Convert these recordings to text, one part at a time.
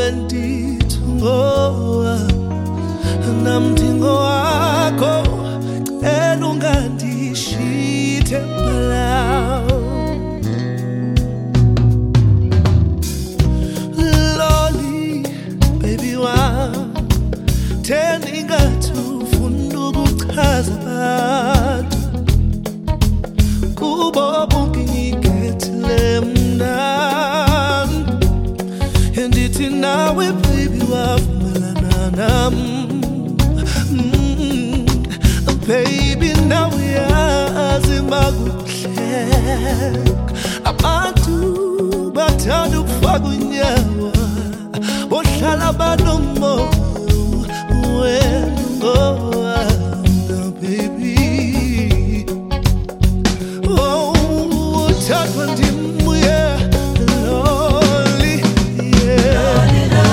wendithoa namthingo wakho elungandishite mbala loli baby wa teninga tufunda ukuchaza abantu kubo bonke ngigethile mna endithi nawe baby wavumelana nami baby now uyazi makuhleka abantu bathanda ukufaka unyawo bohlala banomoya wena baby oh uthathwa ndimuye lonely yeah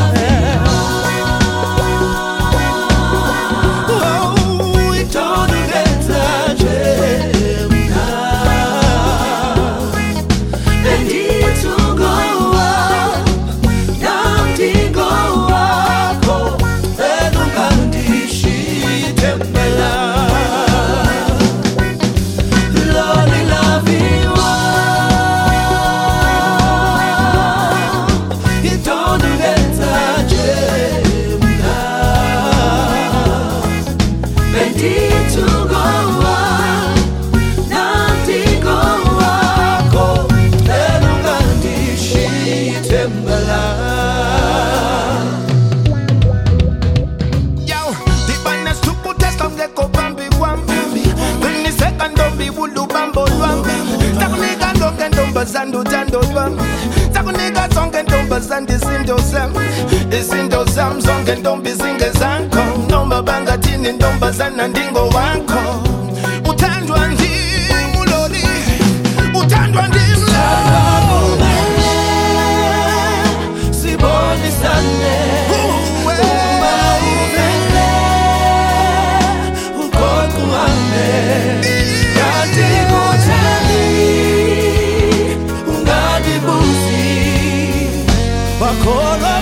Zando dwam takunika zonke ntombazana izinto zam zonke ntombi zingezakho noma bangathini ntombazana ndingo wakho uthandwa ndim uloli uthandwa ndim sibonisane Call